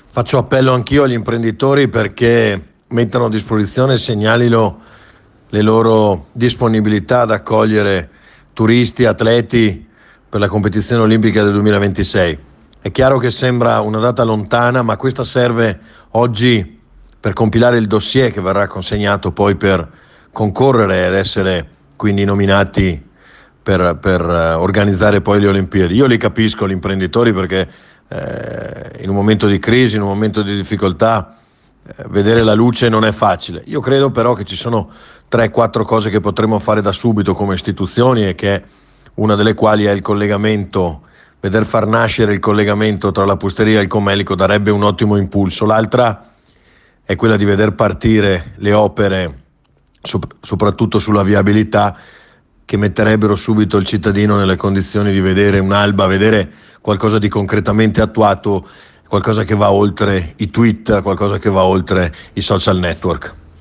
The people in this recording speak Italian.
Faccio appello anch'io agli imprenditori perché mettano a disposizione e segnalino le loro disponibilità ad accogliere turisti, atleti per la competizione olimpica del 2026. È chiaro che sembra una data lontana, ma questa serve oggi per compilare il dossier che verrà consegnato poi per concorrere ed essere quindi nominati per organizzare poi le Olimpiadi. Io li capisco gli imprenditori perché in un momento di crisi, in un momento di difficoltà, vedere la luce non è facile. Io credo però che ci sono 3-4 cose che potremmo fare da subito come istituzioni, e che una delle quali è il collegamento. Veder far nascere il collegamento tra la Pusteria e il Comelico darebbe un ottimo impulso. L'altra è quella di veder partire le opere, soprattutto sulla viabilità, che metterebbero subito il cittadino nelle condizioni di vedere un'alba, vedere qualcosa di concretamente attuato, qualcosa che va oltre i tweet, qualcosa che va oltre i social network.